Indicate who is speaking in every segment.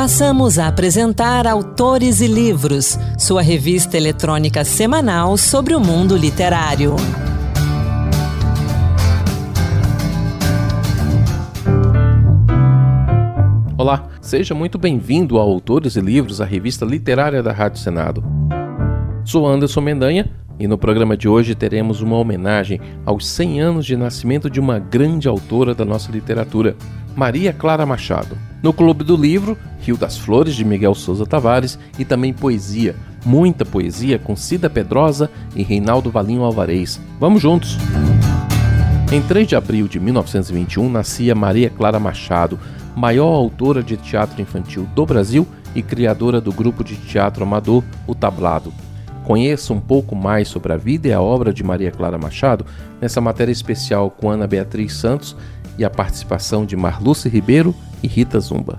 Speaker 1: Passamos a apresentar Autores e Livros, sua revista eletrônica semanal sobre o mundo literário.
Speaker 2: Olá, seja muito bem-vindo a Autores e Livros, a revista literária da Rádio Senado. Sou Anderson Mendanha e no programa de hoje teremos uma homenagem aos 100 anos de nascimento de uma grande autora da nossa literatura, Maria Clara Machado. No Clube do Livro, Rio das Flores, de Miguel Sousa Tavares, e também poesia, muita poesia com Cida Pedrosa e Reinaldo Valinho Alvarez. Vamos juntos! Em 3 de abril de 1921, nascia Maria Clara Machado, maior autora de teatro infantil do Brasil e criadora do grupo de teatro amador O Tablado. Conheça um pouco mais sobre a vida e a obra de Maria Clara Machado nessa matéria especial com Ana Beatriz Santos e a participação de Marluce Ribeiro e Rita Zumba.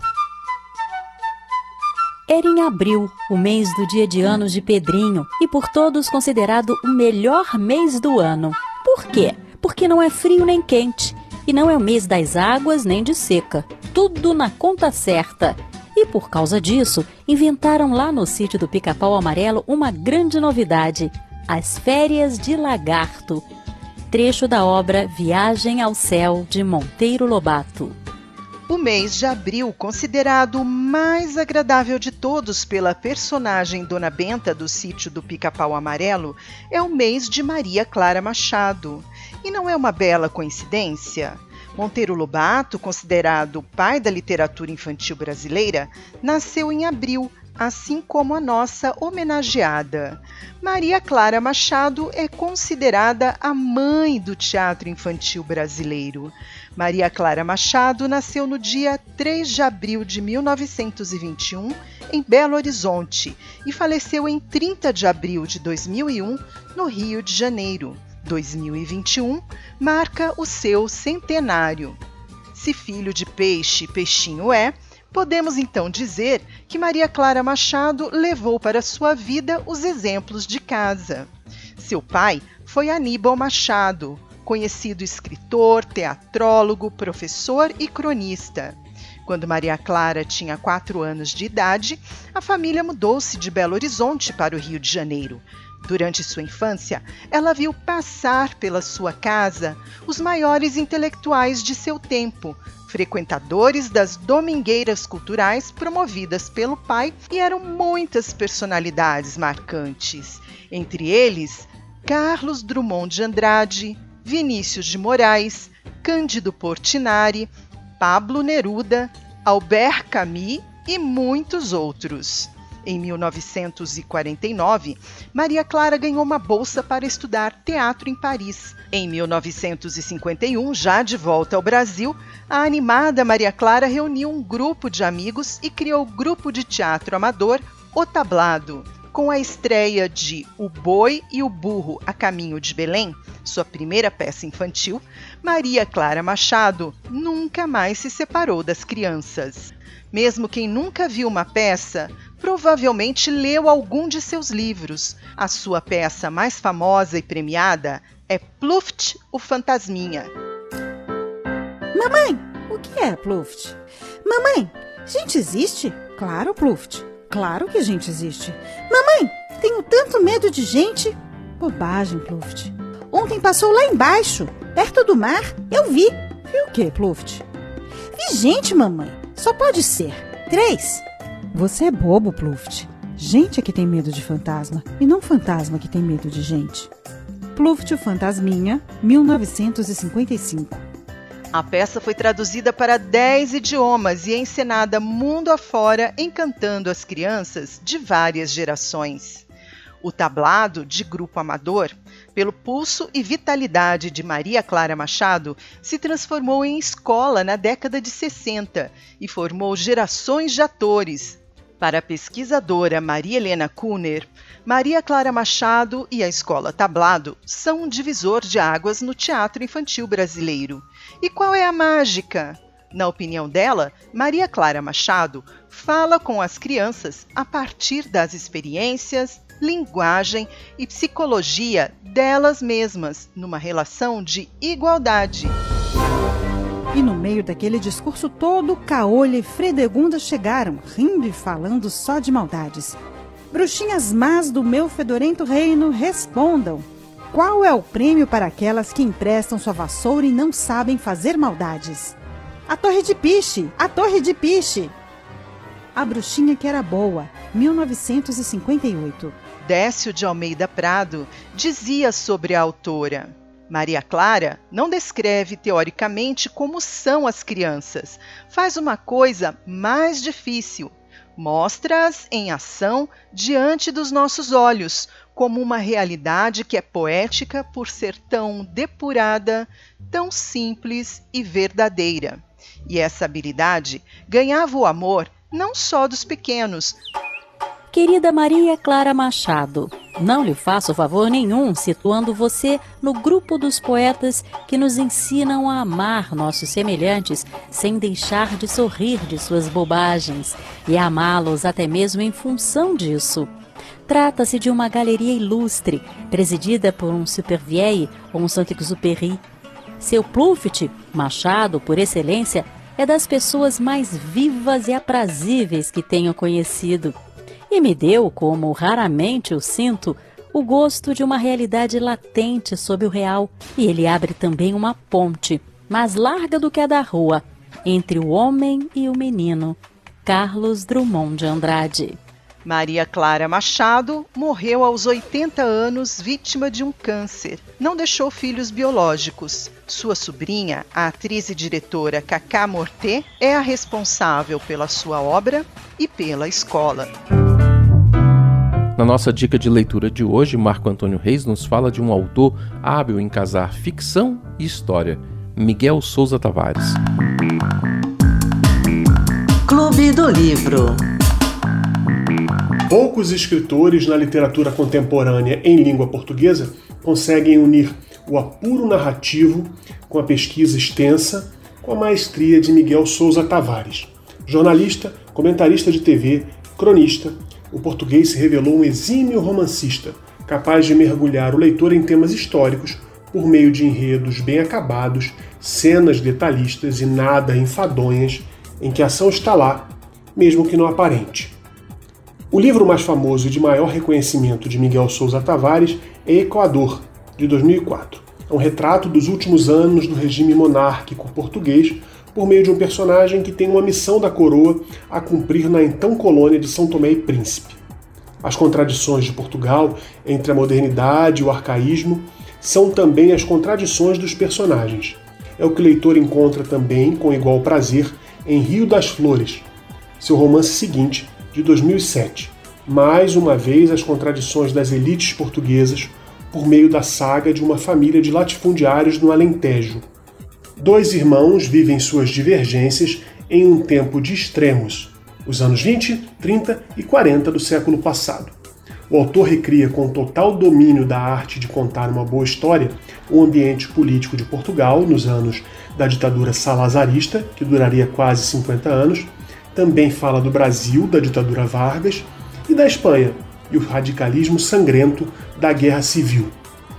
Speaker 3: Era em abril, o mês do dia de anos de Pedrinho, e por todos considerado o melhor mês do ano. Por quê? Porque não é frio nem quente, e não é o mês das águas nem de seca. Tudo na conta certa. E por causa disso, inventaram lá no sítio do Pica-Pau Amarelo uma grande novidade: as férias de lagarto. Trecho da obra Viagem ao Céu, de Monteiro Lobato.
Speaker 4: O mês de abril, considerado o mais agradável de todos pela personagem Dona Benta do sítio do Pica-Pau Amarelo, é o mês de Maria Clara Machado. E não é uma bela coincidência? Monteiro Lobato, considerado o pai da literatura infantil brasileira, nasceu em abril, assim como a nossa homenageada. Maria Clara Machado é considerada a mãe do teatro infantil brasileiro. Maria Clara Machado nasceu no dia 3 de abril de 1921, em Belo Horizonte, e faleceu em 30 de abril de 2001, no Rio de Janeiro. 2021 marca o seu centenário. Se filho de peixe, peixinho é, podemos então dizer que Maria Clara Machado levou para sua vida os exemplos de casa. Seu pai foi Aníbal Machado, conhecido escritor, teatrólogo, professor e cronista. Quando Maria Clara tinha 4 anos de idade, a família mudou-se de Belo Horizonte para o Rio de Janeiro. Durante sua infância, ela viu passar pela sua casa os maiores intelectuais de seu tempo, frequentadores das domingueiras culturais promovidas pelo pai, e eram muitas personalidades marcantes. Entre eles, Carlos Drummond de Andrade, Vinícius de Moraes, Cândido Portinari, Pablo Neruda, Albert Camus e muitos outros. Em 1949, Maria Clara ganhou uma bolsa para estudar teatro em Paris. Em 1951, já de volta ao Brasil, a animada Maria Clara reuniu um grupo de amigos e criou o grupo de teatro amador O Tablado. Com a estreia de O Boi e o Burro a Caminho de Belém, sua primeira peça infantil, Maria Clara Machado nunca mais se separou das crianças. Mesmo quem nunca viu uma peça, provavelmente leu algum de seus livros. A sua peça mais famosa e premiada é Pluft, o Fantasminha.
Speaker 5: Mamãe, o que é Pluft? Mamãe, gente existe? Claro, Pluft. Claro que gente existe. Mamãe, tenho tanto medo de gente. Bobagem, Pluft. Ontem passou lá embaixo, perto do mar. Eu vi. Viu o que, Pluft? Vi gente, mamãe. Só pode ser 3. Você é bobo, Pluft. Gente é que tem medo de fantasma, e não fantasma que tem medo de gente. Pluft, o Fantasminha, 1955.
Speaker 4: A peça foi traduzida para 10 idiomas e encenada mundo afora, encantando as crianças de várias gerações. O Tablado, de grupo amador, pelo pulso e vitalidade de Maria Clara Machado, se transformou em escola na década de 60 e formou gerações de atores. Para a pesquisadora Maria Helena Kuhner, Maria Clara Machado e a Escola Tablado são um divisor de águas no teatro infantil brasileiro. E qual é a mágica? Na opinião dela, Maria Clara Machado fala com as crianças a partir das experiências, linguagem e psicologia delas mesmas, numa relação de igualdade.
Speaker 5: E no meio daquele discurso todo, Caolha e Fredegunda chegaram, rindo e falando só de maldades. Bruxinhas más do meu fedorento reino, respondam. Qual é o prêmio para aquelas que emprestam sua vassoura e não sabem fazer maldades? A Torre de Piche! A Torre de Piche! A Bruxinha que era boa, 1958.
Speaker 4: Décio de Almeida Prado dizia sobre a autora: Maria Clara não descreve teoricamente como são as crianças, faz uma coisa mais difícil, mostra-as em ação diante dos nossos olhos, como uma realidade que é poética por ser tão depurada, tão simples e verdadeira. E essa habilidade ganhava o amor não só dos pequenos.
Speaker 3: Querida Maria Clara Machado, não lhe faço favor nenhum situando você no grupo dos poetas que nos ensinam a amar nossos semelhantes sem deixar de sorrir de suas bobagens e amá-los até mesmo em função disso. Trata-se de uma galeria ilustre, presidida por um Supervielle ou um Saint-Exupéry. Seu Plouft, Machado, por excelência, é das pessoas mais vivas e aprazíveis que tenho conhecido. E me deu, como raramente o sinto, o gosto de uma realidade latente sob o real. E ele abre também uma ponte, mais larga do que a da rua, entre o homem e o menino. Carlos Drummond de Andrade.
Speaker 4: Maria Clara Machado morreu aos 80 anos vítima de um câncer. Não deixou filhos biológicos. Sua sobrinha, a atriz e diretora Cacá Morté, é a responsável pela sua obra e pela escola.
Speaker 2: Na nossa dica de leitura de hoje, Marco Antônio Reis nos fala de um autor hábil em casar ficção e história, Miguel Sousa Tavares.
Speaker 1: Clube do Livro.
Speaker 6: Poucos escritores na literatura contemporânea em língua portuguesa conseguem unir o apuro narrativo com a pesquisa extensa, com a maestria de Miguel Sousa Tavares. Jornalista, comentarista de TV, cronista, o português se revelou um exímio romancista, capaz de mergulhar o leitor em temas históricos por meio de enredos bem acabados, cenas detalhistas e nada enfadonhas, em que a ação está lá, mesmo que não aparente. O livro mais famoso e de maior reconhecimento de Miguel Sousa Tavares é Equador, de 2004. É um retrato dos últimos anos do regime monárquico português por meio de um personagem que tem uma missão da coroa a cumprir na então colônia de São Tomé e Príncipe. As contradições de Portugal entre a modernidade e o arcaísmo são também as contradições dos personagens. É o que o leitor encontra também, com igual prazer, em Rio das Flores, seu romance seguinte, de 2007. Mais uma vez as contradições das elites portuguesas por meio da saga de uma família de latifundiários no Alentejo. Dois irmãos vivem suas divergências em um tempo de extremos, os anos 20, 30 e 40 do século passado. O autor recria com total domínio da arte de contar uma boa história o ambiente político de Portugal nos anos da ditadura salazarista, que duraria quase 50 anos. Também fala do Brasil, da ditadura Vargas, e da Espanha, e o radicalismo sangrento da Guerra Civil.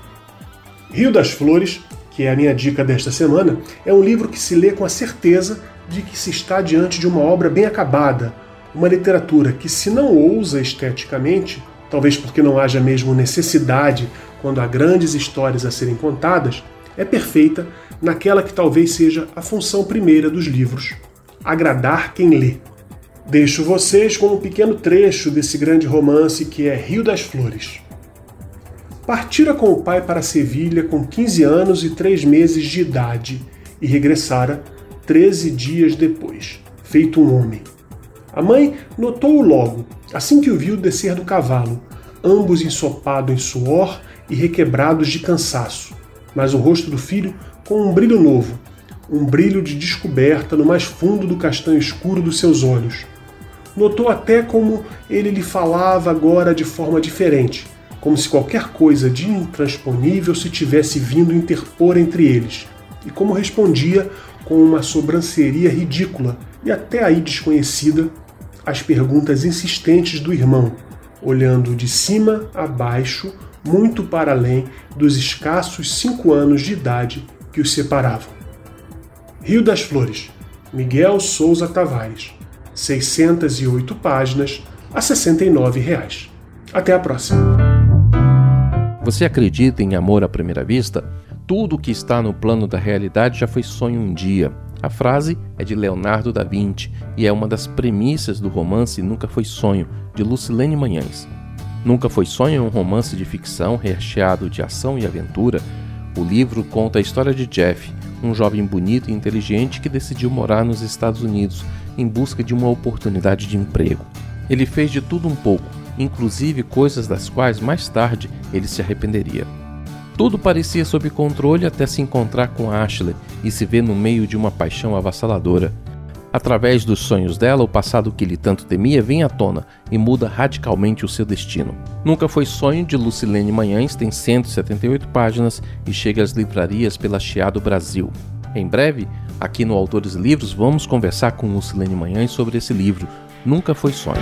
Speaker 6: Rio das Flores, que é a minha dica desta semana, é um livro que se lê com a certeza de que se está diante de uma obra bem acabada, uma literatura que, se não ousa esteticamente, talvez porque não haja mesmo necessidade quando há grandes histórias a serem contadas, é perfeita naquela que talvez seja a função primeira dos livros: agradar quem lê. Deixo vocês com um pequeno trecho desse grande romance que é Rio das Flores. Partira com o pai para Sevilha com 15 anos e 3 meses de idade e regressara 13 dias depois, feito um homem. A mãe notou-o logo, assim que o viu descer do cavalo, ambos ensopados em suor e requebrados de cansaço, mas o rosto do filho com um brilho novo, um brilho de descoberta no mais fundo do castanho escuro dos seus olhos. Notou até como ele lhe falava agora de forma diferente, como se qualquer coisa de intransponível se tivesse vindo interpor entre eles, e como respondia com uma sobranceria ridícula e até aí desconhecida às perguntas insistentes do irmão, olhando de cima a baixo, muito para além dos escassos 5 anos de idade que os separavam. Rio das Flores, Miguel Souza Tavares, 608 páginas a R$ 69. Até a próxima.
Speaker 2: Você acredita em amor à primeira vista? Tudo o que está no plano da realidade já foi sonho um dia. A frase é de Leonardo da Vinci e é uma das premissas do romance Nunca Foi Sonho, de Lucilene Manhães. Nunca Foi Sonho é um romance de ficção recheado de ação e aventura. O livro conta a história de Jeff, um jovem bonito e inteligente que decidiu morar nos Estados Unidos em busca de uma oportunidade de emprego. Ele fez de tudo um pouco, inclusive coisas das quais mais tarde ele se arrependeria. Tudo parecia sob controle até se encontrar com Ashley e se ver no meio de uma paixão avassaladora. Através dos sonhos dela, o passado que ele tanto temia vem à tona e muda radicalmente o seu destino. Nunca Foi Sonho, de Lucilene Manhães, tem 178 páginas e chega às livrarias pela Chiado Brasil. Em breve, aqui no Autores e Livros, vamos conversar com Lucilene Manhães sobre esse livro, Nunca Foi Sonho.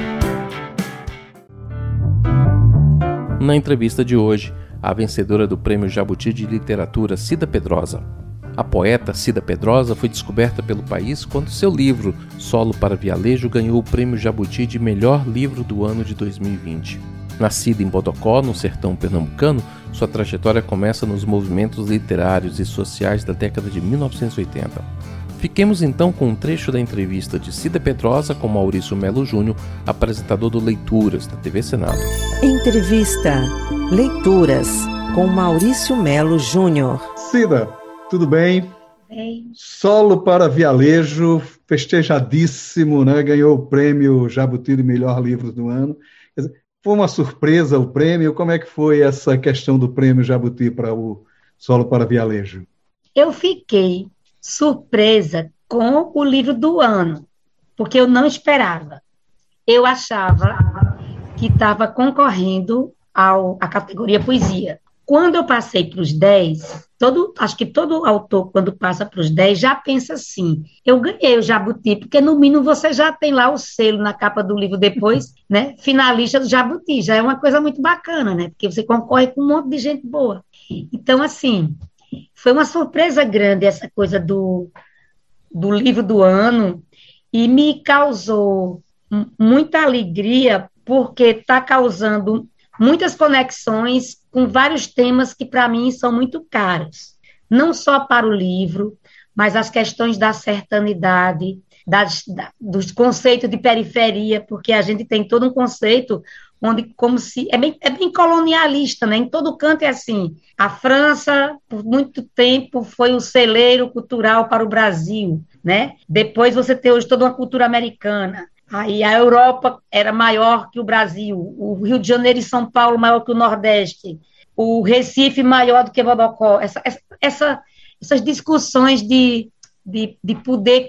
Speaker 2: Na entrevista de hoje, a vencedora do Prêmio Jabuti de Literatura, Cida Pedrosa. A poeta Cida Pedrosa foi descoberta pelo país quando seu livro, Solo para Vialejo, ganhou o Prêmio Jabuti de Melhor Livro do ano de 2020. Nascida em Bodocó, no sertão pernambucano, sua trajetória começa nos movimentos literários e sociais da década de 1980. Fiquemos então com um trecho da entrevista de Cida Pedrosa com Maurício Melo Júnior, apresentador do Leituras, da TV Senado.
Speaker 1: Entrevista Leituras com Maurício Melo Júnior.
Speaker 7: Cida, tudo bem?
Speaker 3: Bem.
Speaker 7: Solo para Vialejo, festejadíssimo, né? Ganhou o prêmio Jabuti de Melhor Livro do ano. Foi uma surpresa o prêmio? Como é que foi essa questão do prêmio Jabuti para o Solo para Vialejo?
Speaker 8: Eu fiquei surpresa com o livro do ano, porque eu não esperava. Eu achava que estava concorrendo à categoria poesia. Quando eu passei para os 10, acho que todo autor, quando passa para os 10, já pensa assim, eu ganhei o Jabuti, porque no mínimo você já tem lá o selo na capa do livro depois, né? Finalista do Jabuti, já é uma coisa muito bacana, né? Porque você concorre com um monte de gente boa. Então, assim, foi uma surpresa grande essa coisa do livro do ano e me causou muita alegria, porque está causando muitas conexões com vários temas que, para mim, são muito caros. Não só para o livro, mas as questões da sertanidade, dos conceitos de periferia, porque a gente tem todo um conceito onde, como se... É bem colonialista, né? Em todo canto é assim. A França, por muito tempo, foi o celeiro cultural para o Brasil, né? Depois você tem hoje toda uma cultura americana. Aí a Europa era maior que o Brasil, o Rio de Janeiro e São Paulo maior que o Nordeste, o Recife maior do que Bodocó. Essas discussões de poder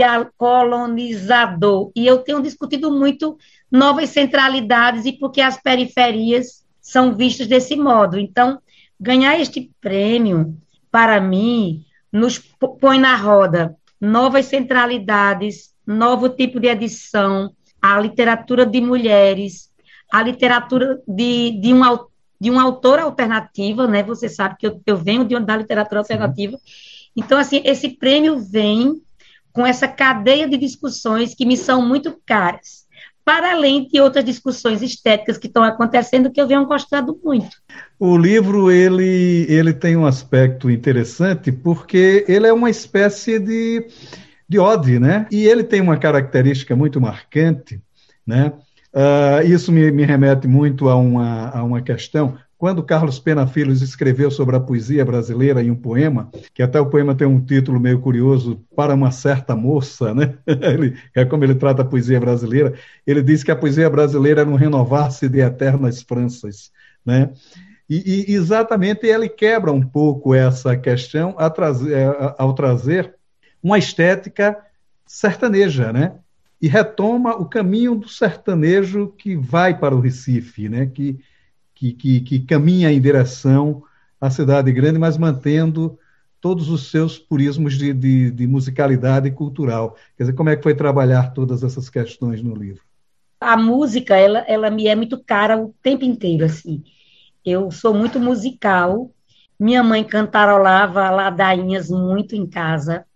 Speaker 8: colonizador. E eu tenho discutido muito novas centralidades e porque as periferias são vistas desse modo. Então, ganhar este prêmio, para mim, nos põe na roda novas centralidades, novo tipo de edição, a literatura de mulheres, a literatura de uma autora alternativa, né? Você sabe que eu venho da literatura alternativa. Então, assim, esse prêmio vem com essa cadeia de discussões que me são muito caras, para além de outras discussões estéticas que estão acontecendo que eu venho gostando muito.
Speaker 7: O livro, ele tem um aspecto interessante porque ele é uma espécie de ode, né? E ele tem uma característica muito marcante, né? Isso me remete muito a uma questão. Quando Carlos Pena Filho escreveu sobre a poesia brasileira em um poema, que até o poema tem um título meio curioso, Para uma Certa Moça, né? É como ele trata a poesia brasileira. Ele diz que a poesia brasileira era um renovar-se de eternas Franças, né? E exatamente ele quebra um pouco essa questão ao trazer uma estética sertaneja, né? E retoma o caminho do sertanejo que vai para o Recife, né? Que caminha em direção à cidade grande, mas mantendo todos os seus purismos de musicalidade cultural. Quer dizer, como é que foi trabalhar todas essas questões no livro?
Speaker 8: A música, ela me é muito cara o tempo inteiro, assim. Eu sou muito musical, minha mãe cantarolava ladainhas muito em casa,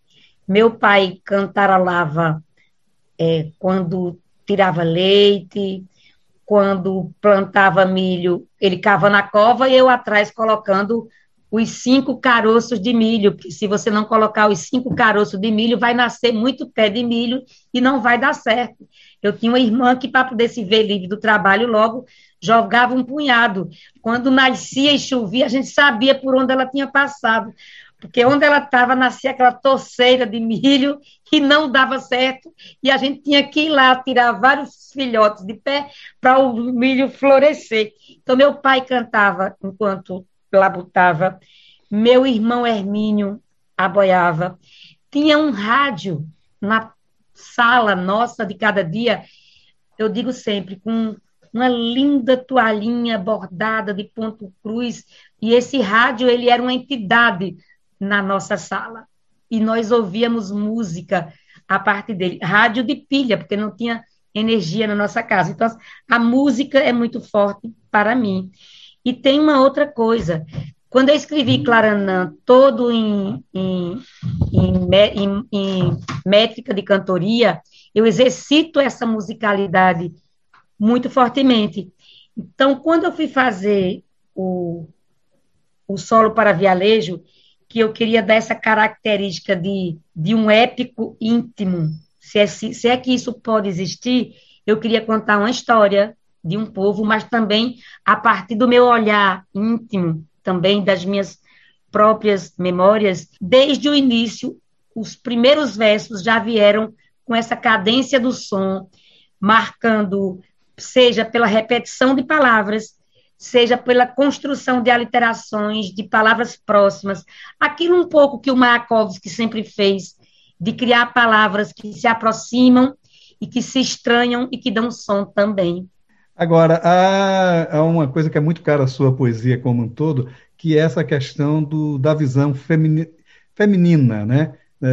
Speaker 8: Meu pai cantarolava quando tirava leite, quando plantava milho, ele cava na cova e eu atrás colocando os 5 caroços de milho, porque se você não colocar os 5 caroços de milho, vai nascer muito pé de milho e não vai dar certo. Eu tinha uma irmã que, para poder se ver livre do trabalho, logo jogava um punhado. Quando nascia e chovia, a gente sabia por onde ela tinha passado, porque onde ela estava, nascia aquela torceira de milho e não dava certo, e a gente tinha que ir lá tirar vários filhotes de pé para o milho florescer. Então, meu pai cantava enquanto labutava, meu irmão Hermínio aboiava, tinha um rádio na sala nossa de cada dia, eu digo sempre, com uma linda toalhinha bordada de ponto cruz, e esse rádio, ele era uma entidade na nossa sala, e nós ouvíamos música a partir dele, rádio de pilha, porque não tinha energia na nossa casa, então a música é muito forte para mim. E tem uma outra coisa, quando eu escrevi Claranã todo em métrica de cantoria, eu exercito essa musicalidade muito fortemente. Então, quando eu fui fazer o solo para vialejo, que eu queria dar essa característica de um épico íntimo, se é que isso pode existir, eu queria contar uma história de um povo, mas também a partir do meu olhar íntimo, também das minhas próprias memórias. Desde o início, os primeiros versos já vieram com essa cadência do som, marcando, seja pela repetição de palavras, seja pela construção de aliterações, de palavras próximas, aquilo um pouco que o Mayakovsky sempre fez, de criar palavras que se aproximam e que se estranham e que dão som também.
Speaker 7: Agora, há uma coisa que é muito cara à sua poesia como um todo, que é essa questão da visão feminina, né?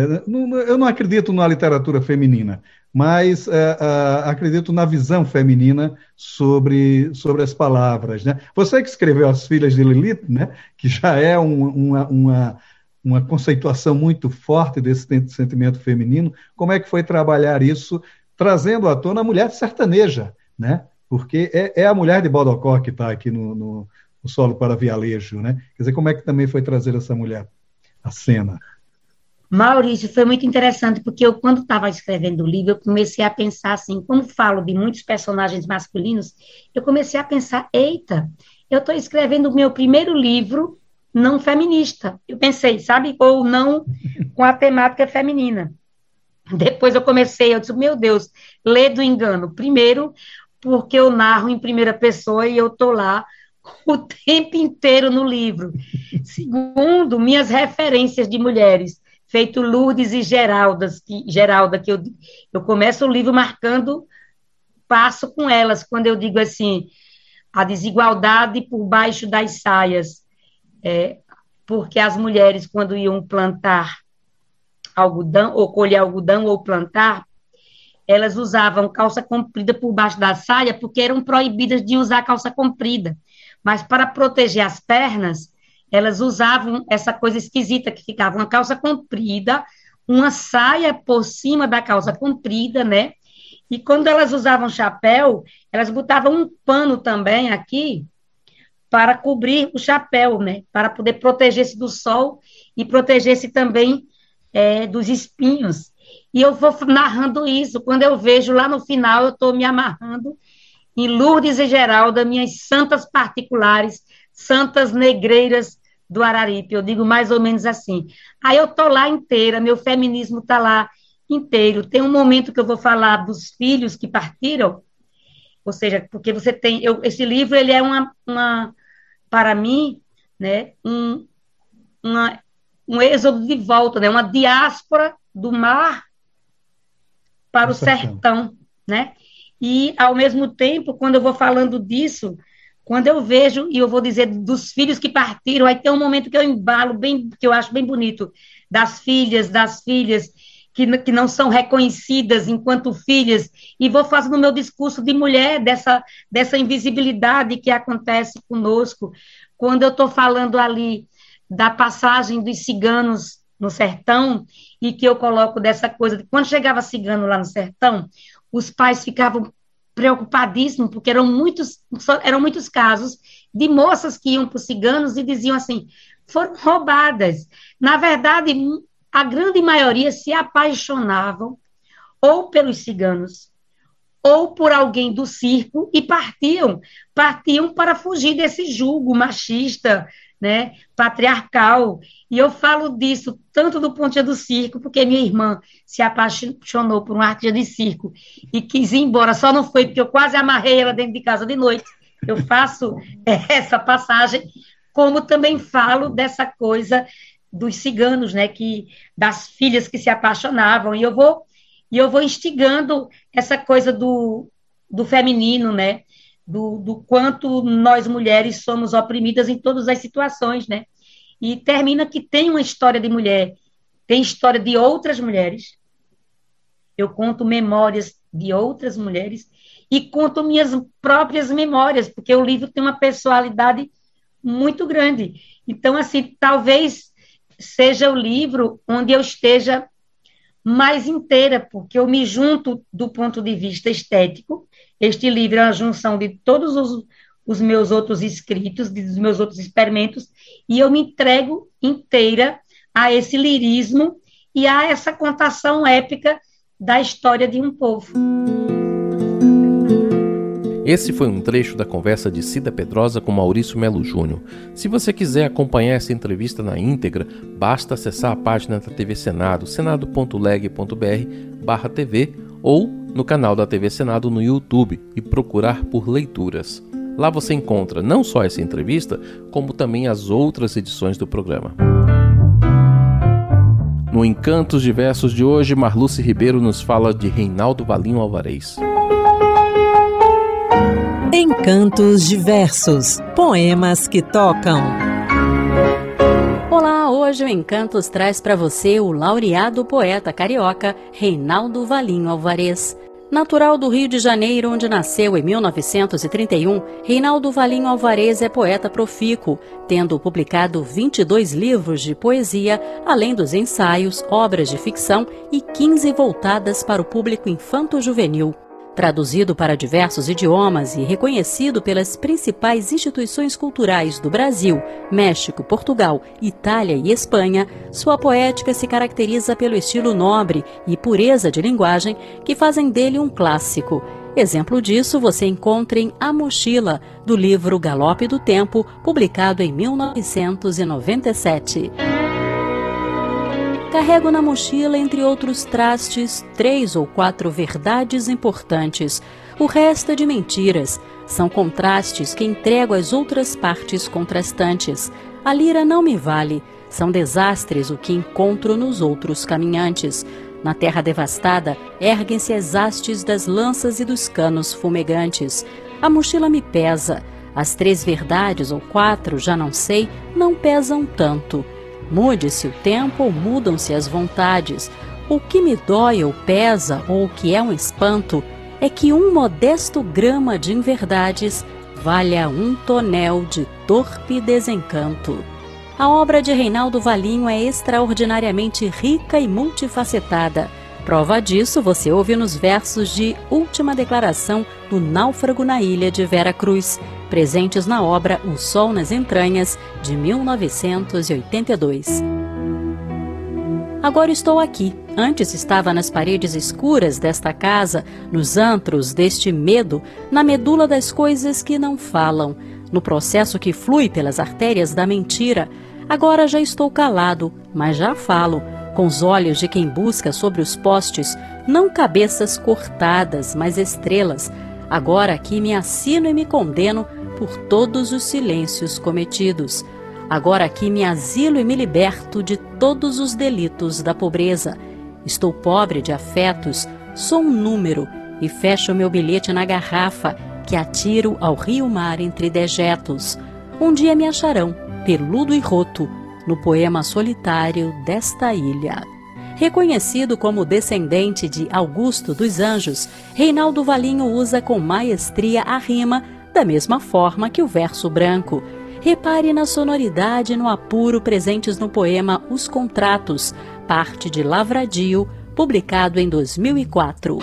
Speaker 7: Eu não acredito na literatura feminina, mas acredito na visão feminina sobre as palavras, né? Você que escreveu As Filhas de Lilith, né? Que já é uma conceituação muito forte desse sentimento feminino, como é que foi trabalhar isso, trazendo à tona a mulher sertaneja, né? Porque é a mulher de Bodocó que está aqui no solo para vialejo, né? Quer dizer, como é que também foi trazer essa mulher à cena?
Speaker 8: Maurício, foi muito interessante, porque eu, quando estava escrevendo o livro, eu comecei a pensar assim, como falo de muitos personagens masculinos, eu comecei a pensar, eita, eu estou escrevendo o meu primeiro livro não feminista. Eu pensei, sabe, ou não com a temática feminina. Depois eu disse, meu Deus, lê do engano. Primeiro, porque eu narro em primeira pessoa e eu estou lá o tempo inteiro no livro. Segundo, minhas referências de mulheres, feito Lourdes e Geralda, que eu começo o livro marcando passo com elas, quando eu digo assim, a desigualdade por baixo das saias, porque as mulheres, quando iam plantar algodão, ou colher algodão, ou plantar, elas usavam calça comprida por baixo da saia, porque eram proibidas de usar calça comprida. Mas para proteger as pernas, elas usavam essa coisa esquisita, que ficava uma calça comprida, uma saia por cima da calça comprida, né? E quando elas usavam chapéu, elas botavam um pano também aqui, para cobrir o chapéu, né? Para poder proteger-se do sol e proteger-se também dos espinhos. E eu vou narrando isso, quando eu vejo lá no final, eu estou me amarrando em Lourdes e Geralda, minhas santas particulares, santas negreiras do Araripe, eu digo mais ou menos assim. Aí eu estou lá inteira, meu feminismo está lá inteiro. Tem um momento que eu vou falar dos filhos que partiram, ou seja, porque você tem... esse livro, ele é para mim, né, um êxodo de volta, né, uma diáspora do mar para o sertão, né? E, ao mesmo tempo, quando eu vou falando disso, quando eu vejo, e eu vou dizer dos filhos que partiram, aí tem um momento que eu embalo, que eu acho bem bonito, das filhas que não são reconhecidas enquanto filhas, e vou fazendo o meu discurso de mulher, dessa invisibilidade que acontece conosco, quando eu estou falando ali da passagem dos ciganos no sertão, e que eu coloco dessa coisa de quando chegava cigano lá no sertão, os pais ficavam preocupadíssimos, porque eram muitos casos de moças que iam para os ciganos e diziam assim, foram roubadas. Na verdade, a grande maioria se apaixonavam ou pelos ciganos, ou por alguém do circo, e partiam para fugir desse julgo machista, né, patriarcal. E eu falo disso tanto do ponto de vista do circo, porque minha irmã se apaixonou por um artista de circo e quis ir embora, só não foi porque eu quase amarrei ela dentro de casa de noite. Eu faço essa passagem, como também falo dessa coisa dos ciganos, né, das filhas que se apaixonavam, e eu vou instigando essa coisa do feminino, né, do quanto nós mulheres somos oprimidas em todas as situações, né, e termina que tem uma história de mulher, tem história de outras mulheres, eu conto memórias de outras mulheres e conto minhas próprias memórias, porque o livro tem uma personalidade muito grande. Então, assim, talvez seja o livro onde eu esteja mais inteira, porque eu me junto do ponto de vista estético. Este livro é uma junção de todos os meus outros escritos, dos meus outros experimentos, e eu me entrego inteira a esse lirismo e a essa contação épica da história de um povo.
Speaker 2: Esse foi um trecho da conversa de Cida Pedrosa com Maurício Melo Júnior. Se você quiser acompanhar essa entrevista na íntegra, basta acessar a página da TV Senado, senado.leg.br/TV, ou no canal da TV Senado no YouTube e procurar por leituras. Lá você encontra não só essa entrevista, como também as outras edições do programa. No Encantos Diversos de hoje, Marluce Ribeiro nos fala de Reinaldo Valinho Alvarez.
Speaker 1: Encantos Diversos, poemas que tocam.
Speaker 3: Olá, hoje o Encantos traz para você o laureado poeta carioca Reinaldo Valinho Alvarez. Natural do Rio de Janeiro, onde nasceu em 1931, Reinaldo Valinho Alvarez é poeta profícuo, tendo publicado 22 livros de poesia, além dos ensaios, obras de ficção e 15 voltadas para o público infanto-juvenil. Traduzido para diversos idiomas e reconhecido pelas principais instituições culturais do Brasil, México, Portugal, Itália e Espanha, sua poética se caracteriza pelo estilo nobre e pureza de linguagem que fazem dele um clássico. Exemplo disso você encontra em A Mochila, do livro Galope do Tempo, publicado em 1997. Carrego na mochila, entre outros trastes, 3 ou 4 verdades importantes. O resto é de mentiras. São contrastes que entrego às outras partes contrastantes. A lira não me vale. São desastres o que encontro nos outros caminhantes. Na terra devastada, erguem-se as hastes das lanças e dos canos fumegantes. A mochila me pesa. As 3 verdades ou 4, já não sei, não pesam tanto. Mude-se o tempo ou mudam-se as vontades. O que me dói ou pesa, ou o que é um espanto, é que um modesto grama de inverdades valha um tonel de torpe desencanto. A obra de Reinaldo Valinho é extraordinariamente rica e multifacetada. Prova disso você ouve nos versos de Última Declaração do Náufrago na Ilha de Vera Cruz, presentes na obra O Sol nas Entranhas, de 1982. Agora estou aqui. Antes estava nas paredes escuras desta casa, nos antros deste medo, na medula das coisas que não falam, no processo que flui pelas artérias da mentira. Agora já estou calado, mas já falo, com os olhos de quem busca sobre os postes, não cabeças cortadas, mas estrelas. Agora aqui me assino e me condeno por todos os silêncios cometidos. Agora aqui me asilo e me liberto de todos os delitos da pobreza. Estou pobre de afetos, sou um número e fecho meu bilhete na garrafa que atiro ao rio-mar entre dejetos. Um dia me acharão, peludo e roto, no poema solitário desta ilha. Reconhecido como descendente de Augusto dos Anjos, Reinaldo Valinho usa com maestria a rima, da mesma forma que o verso branco. Repare na sonoridade e no apuro presentes no poema Os Contratos, parte de Lavradio, publicado em 2004.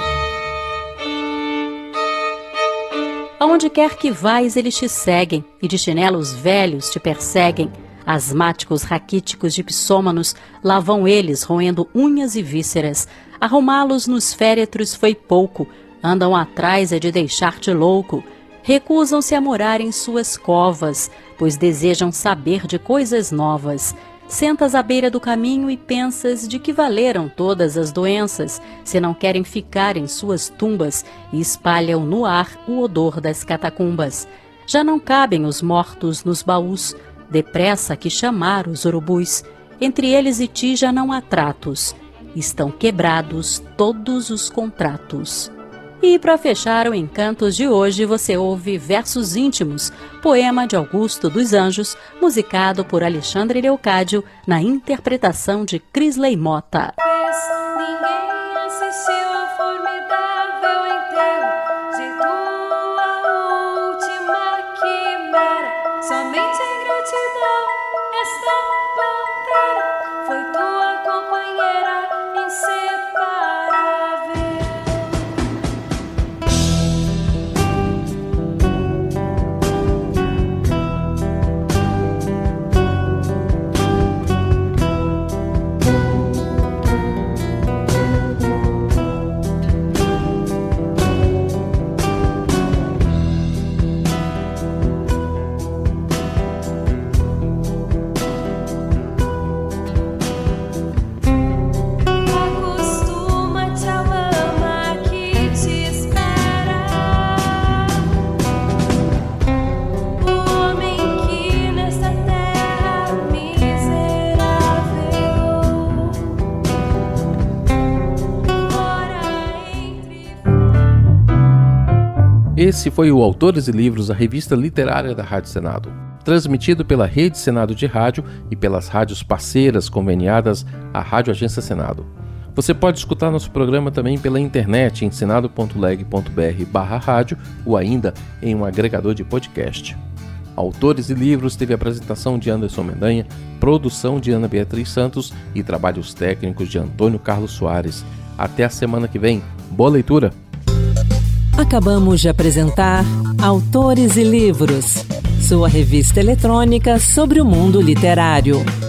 Speaker 3: Aonde quer que vais, eles te seguem, e de chinelos velhos te perseguem. Asmáticos raquíticos de psômanos, lá vão eles roendo unhas e vísceras. Arrumá-los nos féretros foi pouco, andam atrás é de deixar-te louco. Recusam-se a morar em suas covas, pois desejam saber de coisas novas. Sentas à beira do caminho e pensas de que valeram todas as doenças, se não querem ficar em suas tumbas, e espalham no ar o odor das catacumbas. Já não cabem os mortos nos baús, depressa que chamar os urubus. Entre eles e ti já não há tratos, estão quebrados todos os contratos. E para fechar o Encantos de hoje, você ouve Versos Íntimos, poema de Augusto dos Anjos, musicado por Alexandre Leocádio, na interpretação de Crisley Mota.
Speaker 9: Ninguém assistiu ao formidável enterro de tua última quimera. Somente em gratidão esta pantera foi tua companheira inseparável.
Speaker 2: Esse foi o Autores e Livros, a revista literária da Rádio Senado, transmitido pela Rede Senado de Rádio e pelas rádios parceiras conveniadas à Rádio Agência Senado. Você pode escutar nosso programa também pela internet em senado.leg.br/rádio ou ainda em um agregador de podcast. Autores e Livros teve a apresentação de Anderson Mendanha, produção de Ana Beatriz Santos e trabalhos técnicos de Antônio Carlos Soares. Até a semana que vem. Boa leitura!
Speaker 1: Acabamos de apresentar Autores e Livros, sua revista eletrônica sobre o mundo literário.